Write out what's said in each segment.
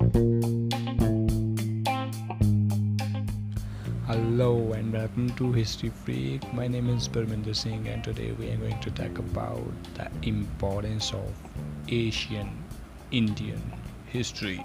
Hello and welcome to History Freak. My name is Parminder Singh, and today we are going to talk about the importance of Asian Indian history.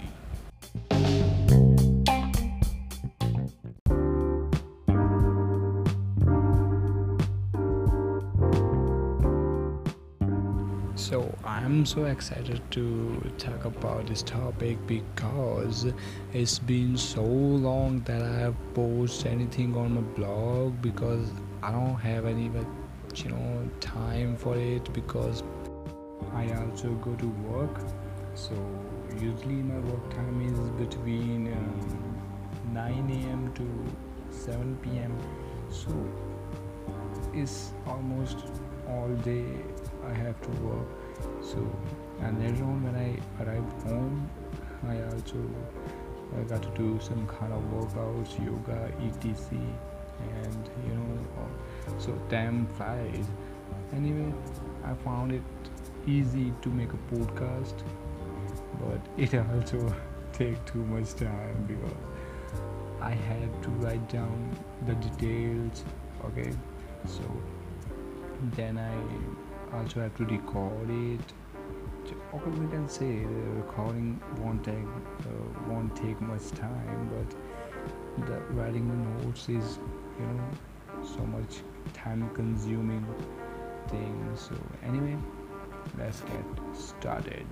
So I'm so excited to talk about this topic because it's been so long that I have posted anything on my blog because I don't have any time for it because I also go to work. So usually my work time is between 9 a.m. to 7 p.m. So it's almost all day I have to work. So and later on when I arrived home, I also got to do some kind of workouts, yoga, etc. And so time flies. Anyway, I found it easy to make a podcast, but it also take too much time because I had to write down the details. Okay, so then I also have to record it. Okay, we can say the recording won't take much time, but the writing the notes is so much time consuming thing. So anyway, let's get started.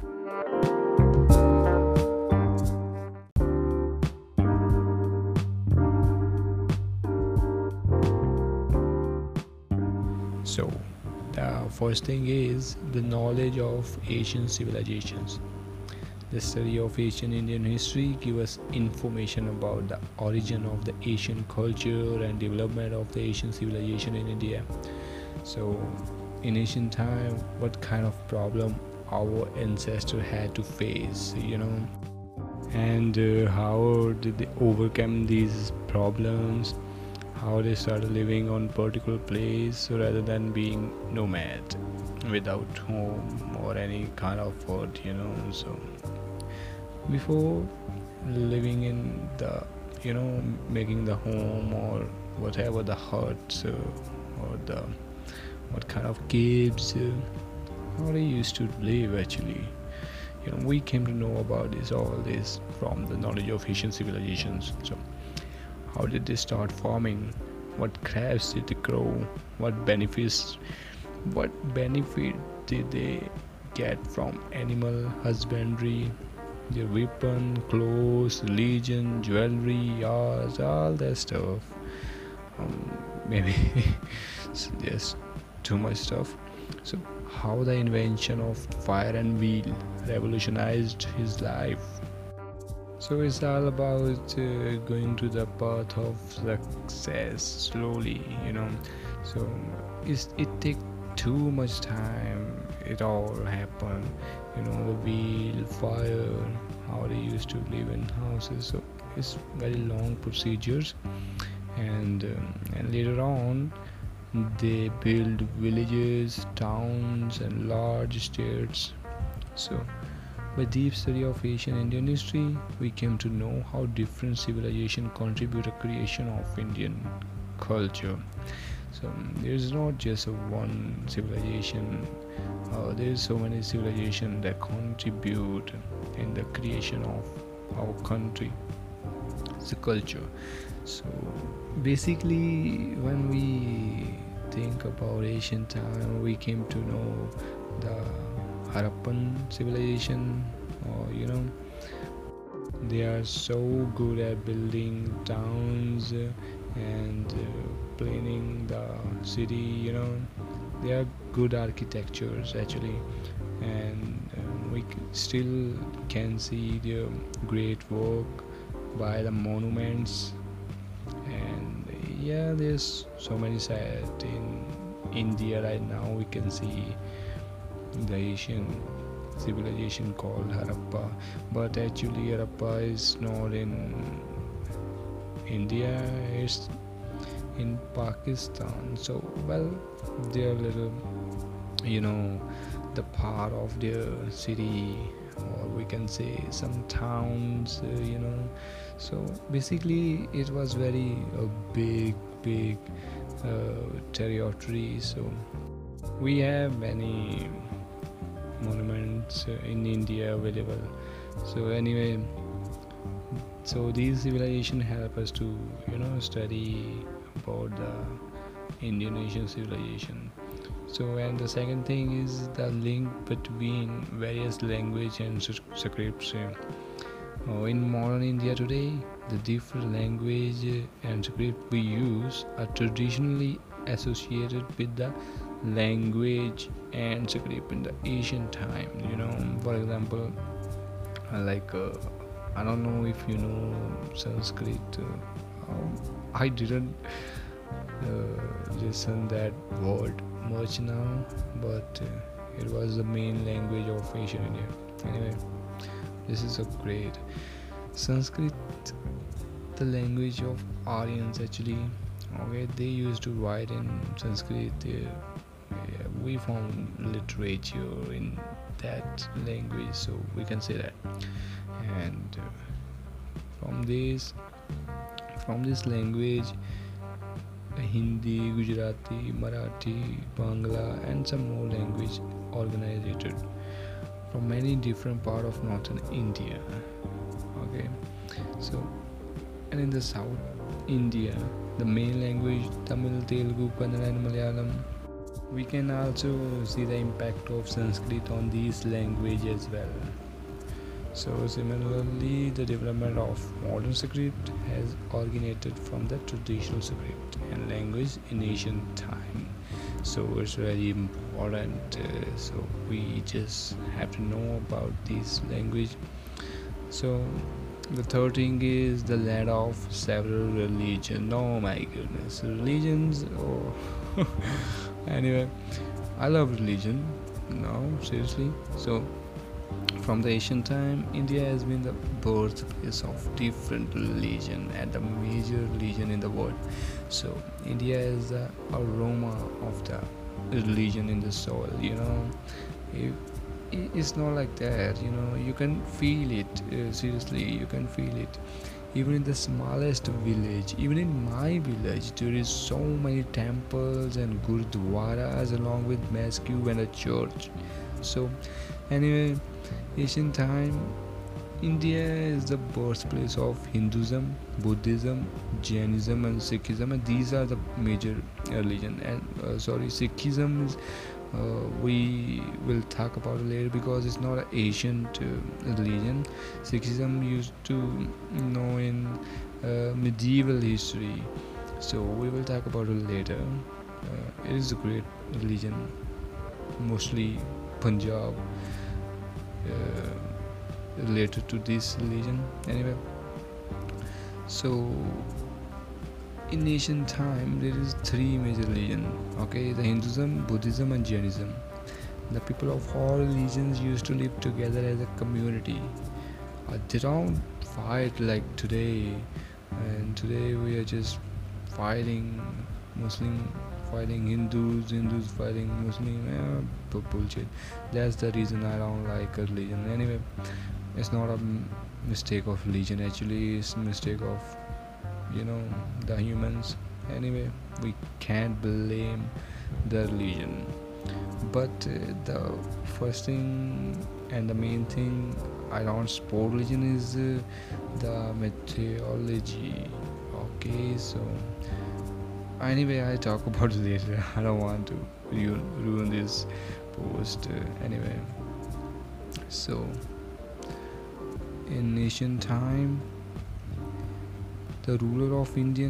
So the first thing is the knowledge of Asian civilizations. The study of Asian Indian history gives us information about the origin of the Asian culture and development of the Asian civilization in India. So in ancient time, what kind of problem our ancestors had to face, and how did they overcome these problems, how they started living on particular place rather than being nomad without home or any kind of food. So before living in the making the home or whatever, the huts, or the what kind of caves, how they used to live actually. We came to know about all this from the knowledge of Asian civilizations. So how did they start farming? What crops did they grow? What benefit did they get from animal husbandry? Their weapon, clothes, religion, jewelry, art, all that stuff. Maybe it's just too much stuff. So how the invention of fire and wheel revolutionized his life. So it's all about going to the path of success slowly. So it take too much time. It all happened. The wheel, fire, how they used to live in houses. So it's very long procedures, and later on they build villages, towns, and large states. So by deep study of Asian Indian history, we came to know how different civilizations contribute to creation of Indian culture. So there's not just a one civilization. There's so many civilizations that contribute in the creation of our country, the culture. So basically, when we think about ancient time, we came to know the Harappan civilization, or they are so good at building towns and planning the city. They are good architectures actually, and we still can see the great work by the monuments. And yeah, there's so many sites in India right now. We can see the Asian civilization called Harappa, but actually Harappa is not in India, it's in Pakistan. So well, they're little, the part of their city or we can say some towns, so basically it was very big territory. So we have many monuments in India available. So anyway, so these civilization help us to study about the Indian Asian civilization. So, and the second thing is the link between various language and scripts. In modern India today, the different language and script we use are traditionally associated with the language and script in the ancient time. For example, like I don't know if you know Sanskrit. I didn't listen that word much now, but it was the main language of ancient India. Anyway, this is a great Sanskrit, the language of Aryans actually. Okay, they used to write in Sanskrit. We found literature in that language, so we can say that. And from this language, Hindi, Gujarati, Marathi, Bangla, and some more language originated from many different parts of northern India. Okay, so and in the south India, the main language Tamil, Telugu, Kannada, and Malayalam. We can also see the impact of Sanskrit on these languages as well. So similarly, the development of modern script has originated from the traditional script and language in ancient time. So it's very important. So we just have to know about this language. So the third thing is the land of several religions. Oh my goodness, religions. Oh, anyway, I love religion. No, seriously. So from the ancient time, India has been the birthplace of different religion and a major religion in the world. So India is the aroma of the religion in the soil. It's not like that. You can feel it. Seriously, you can feel it. Even in the smallest village, even in my village, there is so many temples and gurdwaras along with mosque and a church. So anyway, ancient time, India is the birthplace of Hinduism, Buddhism, Jainism, and Sikhism, and these are the major religion. And Sikhism is we will talk about it later because it's not an ancient religion. Sikhism used to know in medieval history, so we will talk about it later. It is a great religion, mostly Punjab related to this religion. Anyway, so in ancient time there is three major religions. Okay, the Hinduism, Buddhism, and Jainism. The people of all religions used to live together as a community. They don't fight like today, and today we are just fighting. Muslim fighting Hindus, Hindus fighting Muslim. Bullshit. That's the reason I don't like a religion. Anyway, it's not a mistake of religion, actually it's a mistake of the humans. Anyway, we can't blame the religion, but the first thing and the main thing I don't support religion is the mythology. Okay, so anyway, I talk about it later. I don't want to ruin this post. Anyway, so in ancient time, the ruler of India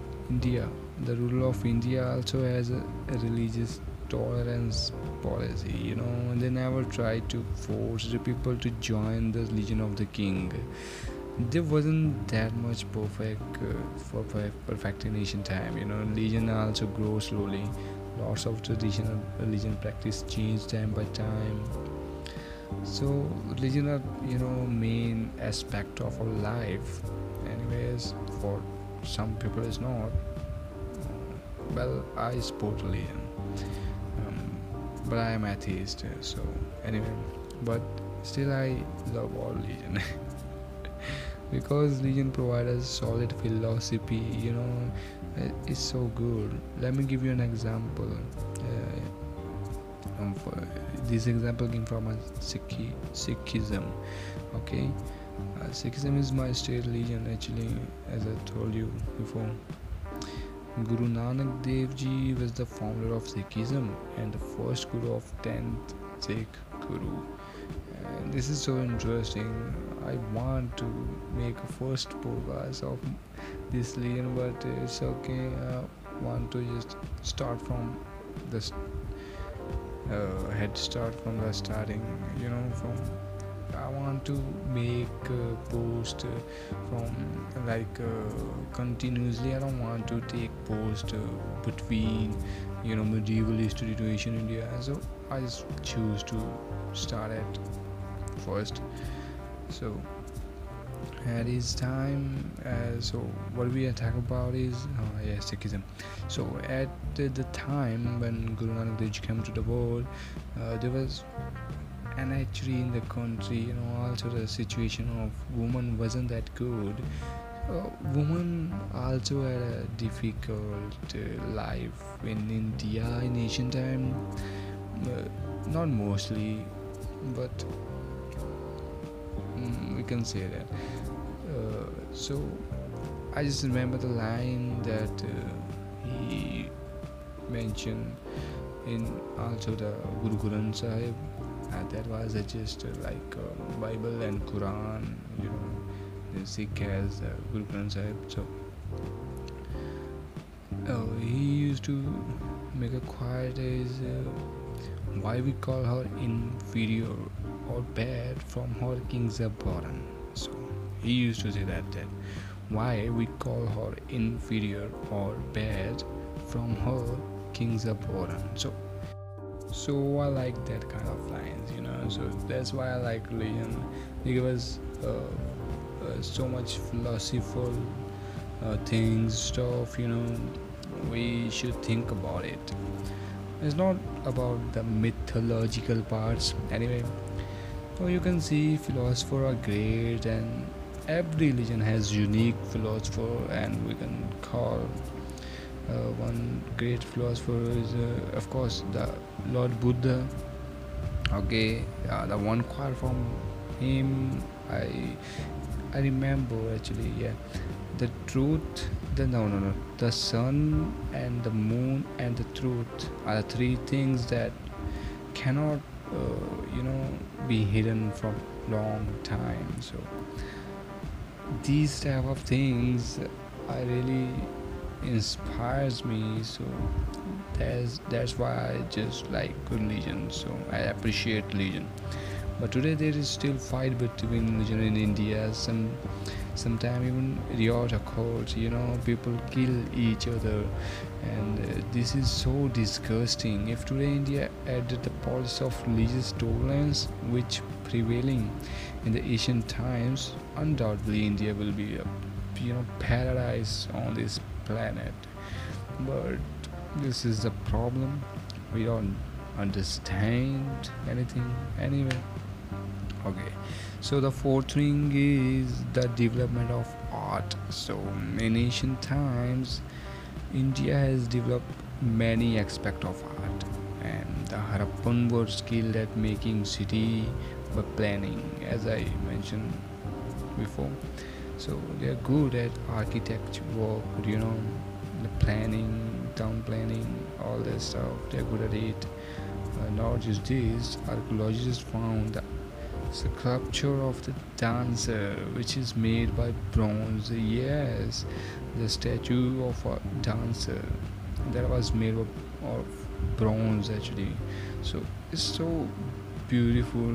also has a religious tolerance policy. They never tried to force the people to join the religion of the king. There wasn't that much perfect in ancient time. Religion also grows slowly. Lots of traditional religion practice change time by time. So religion are main aspect of our life. Anyways, for some people it's not. Well, I support religion, but I am atheist. So anyway, but Still I love all religion. Because religion provides us solid philosophy, it's so good. Let me give you an example. For this example came from a Sikhism. Okay, Sikhism is my state religion actually, as I told you before. Guru Nanak Dev Ji was the founder of Sikhism and the first Guru of 10th Sikh Guru. And this is so interesting. I want to make a first podcast of this religion, but it's okay. I want to just start from the head start from the starting. From I want to make a post from continuously. I don't want to take post between medieval history to ancient India. So I just choose to start at first. So at this time, so what we are talking about is Sikhism. So at the time when Guru Nanak Dev Ji came to the world, there was actually in the country, also the situation of women wasn't that good. Women also had a difficult life in India in ancient time. Not mostly, but we can say that. So I just remember the line that he mentioned in also the Guru Granth Sahib. That was just like Bible and Quran. The Sikh has Guru Granth Sahib. So he used to make a quote is why we call her inferior or bad from her kings are born. So he used to say that why we call her inferior or bad from her kings are born. So I like that kind of lines, so that's why I like religion. They give us so much philosophical things, stuff, we should think about it. It's not about the mythological parts anyway. So you can see philosophers are great, and every religion has unique philosopher, and we can call one great philosopher is of course the Lord Buddha. Okay, the one quote from him I remember actually. Yeah, the truth, the sun and the moon and the truth are the three things that cannot be hidden from long time. So these type of things I really inspires me. So that's why I just like religion, so I appreciate religion. But today there is still fight between religion in India. Sometimes even riot occurs, people kill each other, and this is so disgusting. If today India added the policy of religious tolerance which prevailing in the ancient times, undoubtedly India will be a paradise on this planet. But this is the problem, we don't understand anything anyway. Okay, so the fourth thing is the development of art. So in ancient times India has developed many aspects of art, and the Harappan were skilled at making city by planning, as I mentioned before. So they are good at architecture work, the planning, town planning, all that stuff. They're good at it. Not just this, archaeologists found the sculpture of the dancer, which is made by bronze. Yes, the statue of a dancer that was made of bronze actually. So it's so beautiful.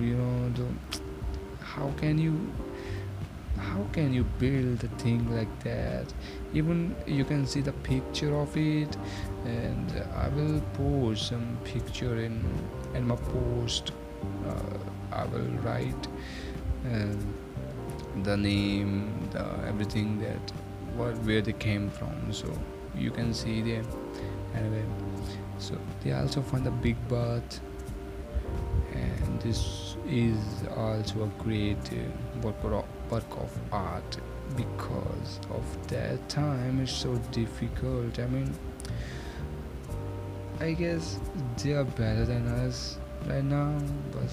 How can you build a thing like that? Even you can see the picture of it, and I will post some picture in my post. I will write the name, the everything, that where they came from, so you can see them anyway. So they also found the big bath, and this is also a great work of art. Because of that time it's so difficult. I mean, I guess they are better than us right now, but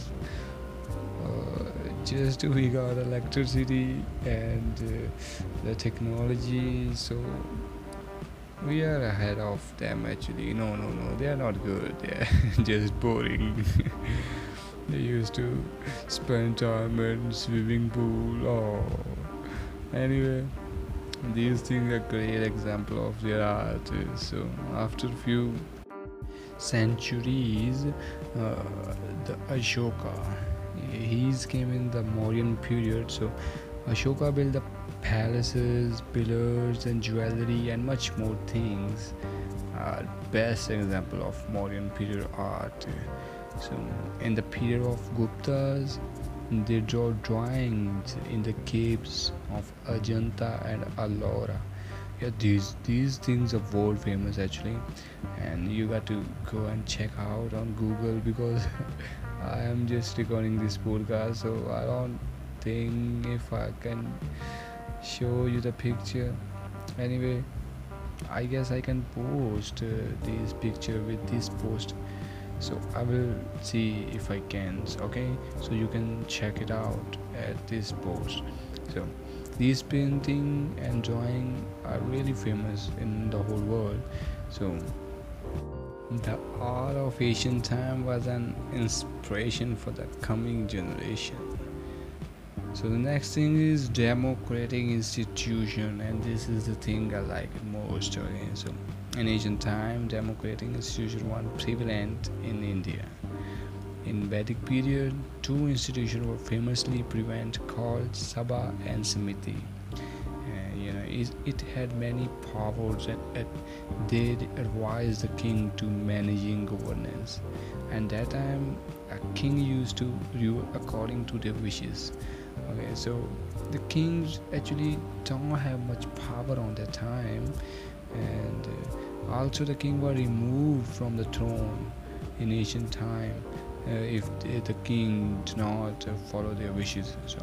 just we got electricity and the technology, so we are ahead of them actually. No, no, no, they are not good. They're just boring. They used to spend time in swimming pool. Oh, anyway, these things are great example of their art. So after few centuries, the Ashoka, he's came in the Mauryan period. So Ashoka built the palaces, pillars, and jewelry, and much more things. Best example of Mauryan period art. So in the period of Guptas, they draw drawings in the caves of Ajanta and Ellora. Yeah, these things are world famous actually, and you got to go and check out on Google because I am just recording this podcast, so I don't think if I can show you the picture. Anyway, I guess I can post this picture with this post, so I will see if I can. Okay, so you can check it out at this post. So these painting and drawing are really famous in the whole world. So the art of ancient time was an inspiration for the coming generation. So the next thing is democratic institution, and this is the thing I like it most. Okay, so in ancient time, democratic institution were prevalent in India. In Vedic period, two institutions were famously prevalent called Sabha and Samiti. It had many powers, and they advised the king to managing governance. And that time, a king used to rule according to their wishes. Okay, so the kings actually don't have much power on that time, and also the king was removed from the throne in ancient time if the king did not follow their wishes. So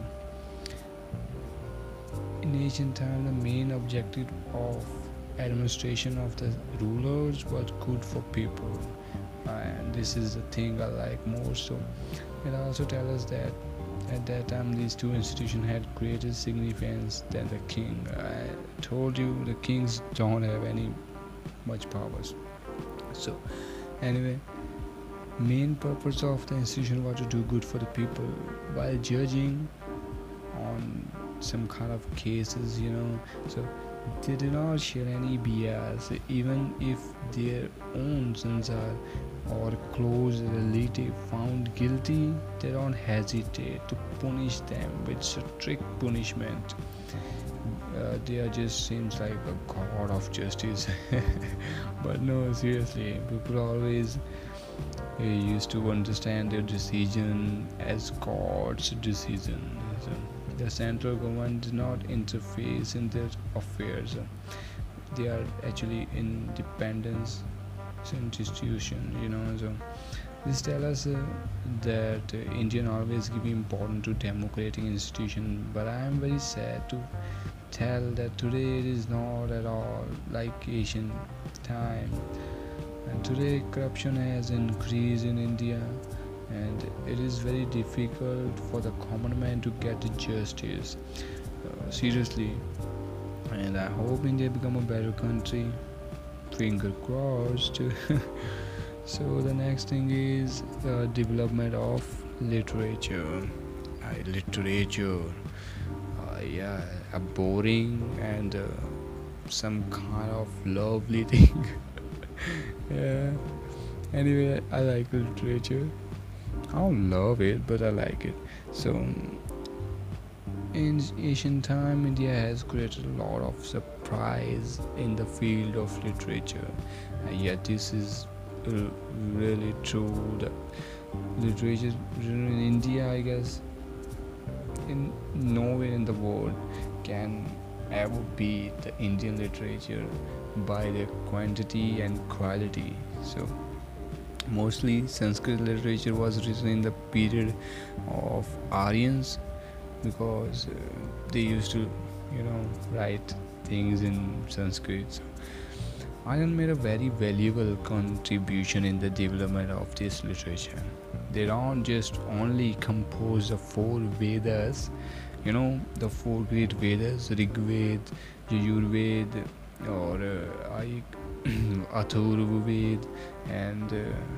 in ancient time, the main objective of administration of the rulers was good for people, and this is the thing I like more. So it also tells us that at that time these two institutions had greater significance than the king. I told you the kings don't have any much powers. So anyway, main purpose of the institution was to do good for the people while judging on some kind of cases, so they do not share any bias. Even if their own sons are or close relative found guilty, they don't hesitate to punish them with strict punishment. They are just seems like a god of justice. But no, seriously, people always used to understand their decision as God's decision. So the central government does not interface in their affairs. They are actually independent institution. So this tells us that Indian always give importance to democratic institution. But I am very sad to tell that today it is not at all like Asian time. And today corruption has increased in India, and it is very difficult for the common man to get justice. Seriously, and I hope India become a better country. Finger crossed. So the next thing is the development of literature. Literature, yeah, a boring and some kind of lovely thing. Yeah. Anyway, I like literature. I don't love it, but I like it. So in ancient time, India has created a lot of surprise in the field of literature. Yet this is really true. The literature in India, I guess, in nowhere in the world can ever beat the Indian literature by their quantity and quality. So Mostly Sanskrit literature was written in the period of Aryans, because they used to, write things in Sanskrit. So Aryan made a very valuable contribution in the development of this literature. They don't just only compose the four Vedas, the four great Vedas: Rig Ved, Yajur or Athurva Ved, and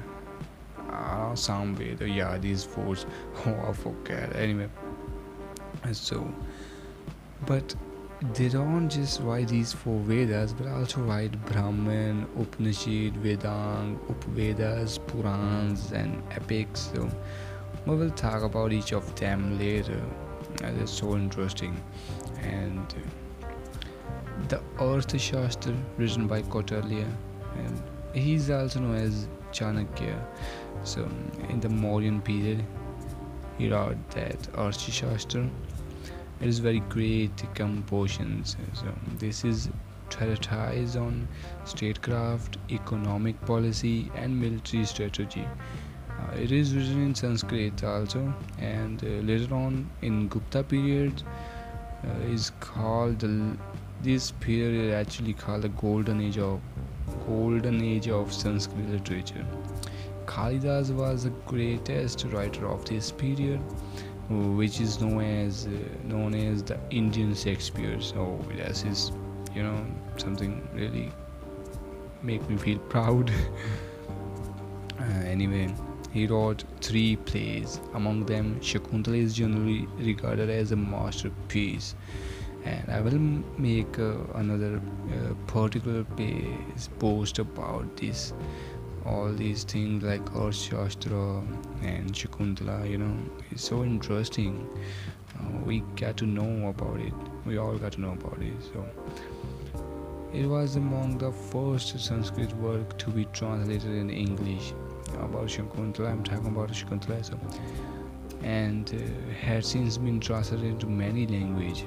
Sam Ved. Yeah, these four. Oh, I forget. Anyway, so but they don't just write these four Vedas, but also write Brahman, Upanishad, Vedang, Upvedas, Purans, and epics. So we will talk about each of them later. It's so interesting. And the Arthashastra, written by Kautilya, and he's also known as Chanakya. So in the Mauryan period, he wrote that Arthashastra. It is very great compositions. So this is treatise on statecraft, economic policy, and military strategy. It is written in Sanskrit also, and later on in Gupta period is called this period is actually called the golden age of Sanskrit literature. Kalidas was the greatest writer of this period, which is known as the Indian Shakespeare. So this is, something really make me feel proud. Anyway, he wrote 3 plays. Among them, Shakuntala is generally regarded as a masterpiece, and I will make another particular post about this. All these things like Arthashastra and Shakuntala, it's so interesting. We got to know about it. We all got to know about it. So it was among the first Sanskrit work to be translated in English. About Shakuntala, I'm talking about Shakuntala. So, and had since been translated into many languages.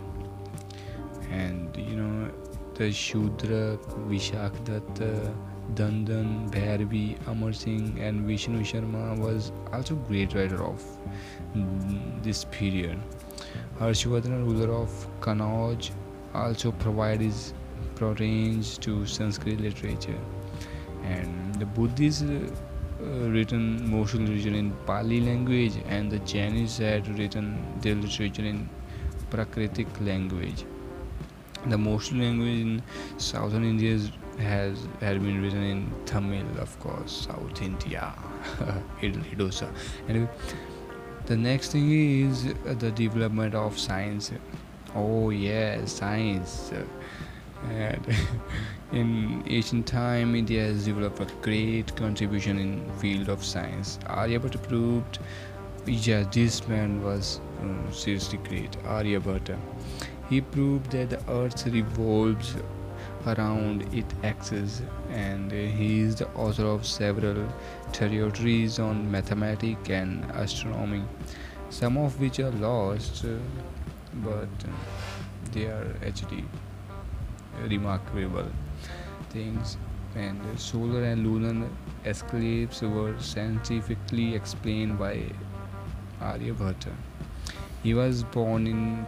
And the Shudra, Vishakdatta, Dandan, Bhairavi, Amar Singh, and Vishnu Sharma was also great writer of this period. Harshvardhan, ruler of Kannauj, also provided his protege to Sanskrit literature. And the Buddhists written most literature in Pali language, and the Jainis had written their literature in Prakritic language. The most language in southern India had been written in Tamil, of course, South India, Idli dosa. Anyway, the next thing is the development of science. Oh yeah, science. And in ancient time, India has developed a great contribution in field of science. Aryabhatta proved, yeah, this man was seriously great. Aryabhatta. He proved that the earth revolves around its axis, and he is the author of several treatises on mathematics and astronomy, some of which are lost, but they are actually remarkable things. And solar and lunar eclipses were scientifically explained by Aryabhatta. He was born in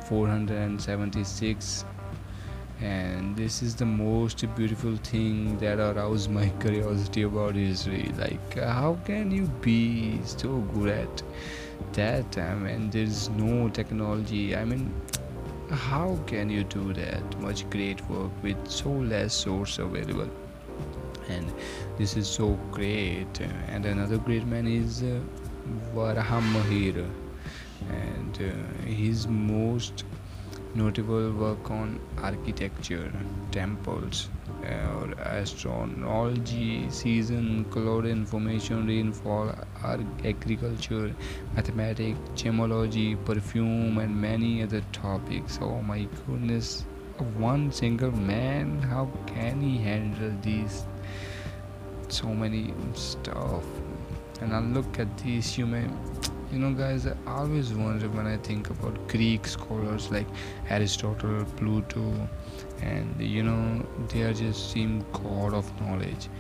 476, and this is the most beautiful thing that aroused my curiosity about history. Like, how can you be so good at that time and there's no technology? I mean, how can you do that much great work with so less source available? And this is so great. And another great man is Varahamihira, and his most notable work on architecture, temples, or astronology, season, cloud information, rainfall, agriculture, mathematics, gemology, perfume, and many other topics. Oh my goodness, one single man, how can he handle these so many stuff? And I look at these human, guys, I always wonder when I think about Greek scholars like Aristotle, Plato, and they are just seem god of knowledge.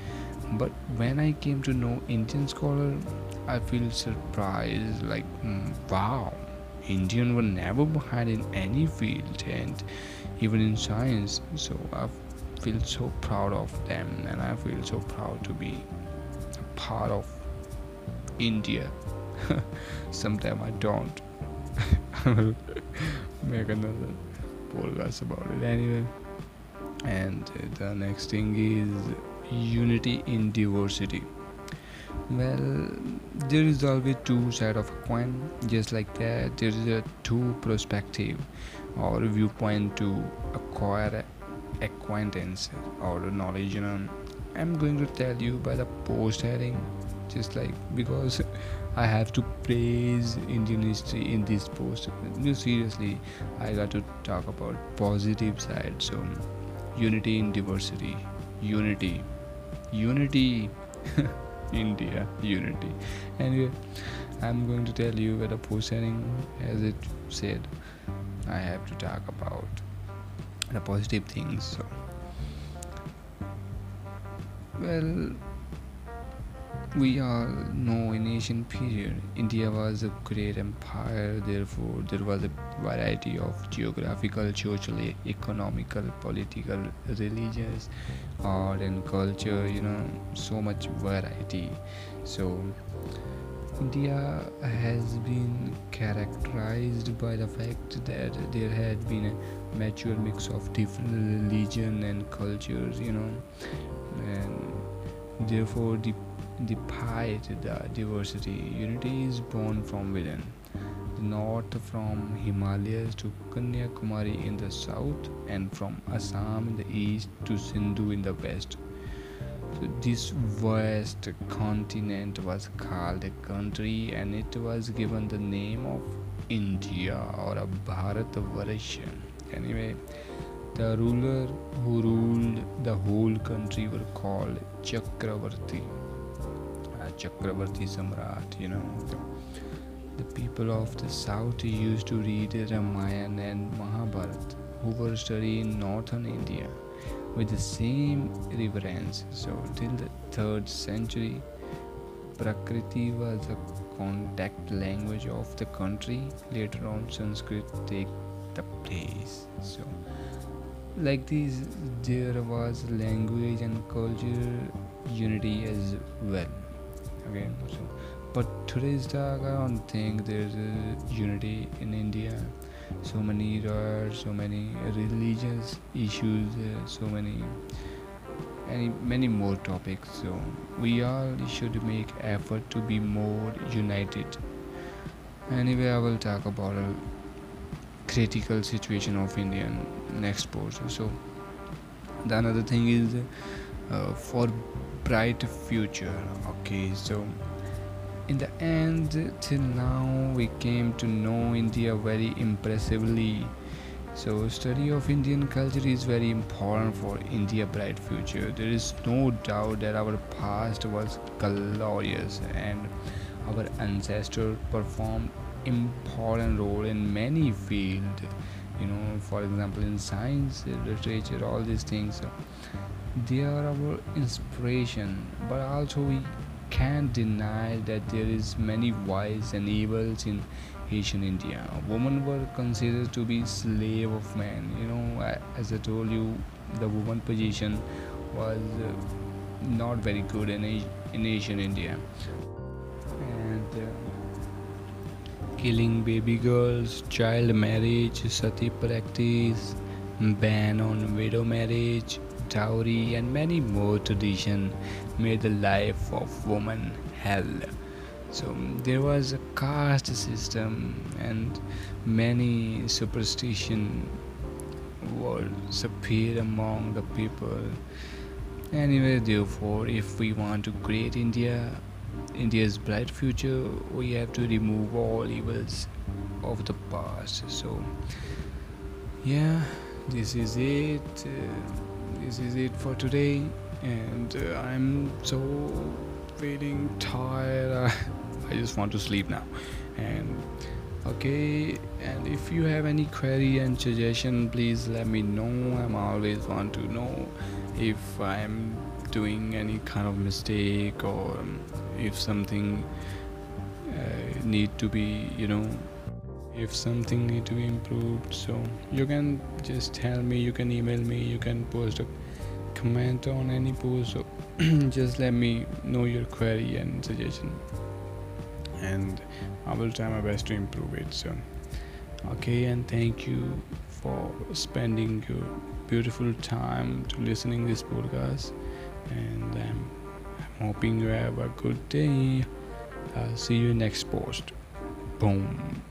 But when I came to know Indian scholar, I feel surprised, like, wow, Indian were never behind in any field and even in science. So I feel so proud of them, and I feel so proud to be a part of India. Sometimes I don't. I will make another podcast about it anyway. And the next thing is unity in diversity. Well, there is always two sides of a coin. Just like that, there is a two perspective or viewpoint to acquire acquaintance or knowledge. I'm going to tell you by the post heading, just like, because I have to praise Indian history in this post. No, seriously, I got to talk about positive side. So, unity in diversity, unity. India unity. Anyway, I'm going to tell you at a post heading, as it said, I have to talk about the positive things. So, well, we all know in ancient period India was a great empire. Therefore, there was a variety of geographical, social, economical, political, religious, art and culture. So much variety. So India has been characterized by the fact that there had been a mature mix of different religion and cultures, and therefore despite the diversity, unity is born from within. The north from Himalayas to Kanyakumari in the south, and from Assam in the east to Sindhu in the west. So this vast continent was called a country, and it was given the name of India or a Bharatvarsha. Anyway, the ruler who ruled the whole country were called Chakravarti. Chakravarti Samrat. The people of the south used to read Ramayana and Mahabharata, who were studying in northern India with the same reverence. So till the 3rd century, Prakriti was a contact language of the country. Later on, Sanskrit take the place. So like this, there was language and culture unity as well. Okay, so but today's talk, I don't think there's a unity in India. So many riots, so many religious issues, so many more topics. So we all should make effort to be more united. Anyway, I will talk about a critical situation of Indian next post. So the another thing is for bright future. Okay, so in the end, till now we came to know India very impressively. So study of Indian culture is very important for India bright future. There is no doubt that our past was glorious and our ancestors performed important role in many fields. For example, in science, literature, all these things. They are our inspiration, but also we can't deny that there is many vices and evils in Asian India. Women were considered to be slave of men. As I told you, the woman position was not very good in Asian India, and killing baby girls, child marriage, sati practice, ban on widow marriage, dowry, and many more traditions made the life of woman hell. So there was a caste system and many superstition were appeared among the people. Anyway, therefore, if we want to create India's bright future, we have to remove all evils of the past. So yeah, this is it. This is it for today, and I'm so feeling tired. I just want to sleep now. And okay, and if you have any query and suggestion, please let me know. I'm always want to know if I'm doing any kind of mistake, or if something need to be, if something need to be improved. So you can just tell me, you can email me, you can post a comment on any post. So just let me know your query and suggestion, and I will try my best to improve it. So okay, and thank you for spending your beautiful time to listening this podcast, and I'm hoping you have a good day. See you next post. Boom.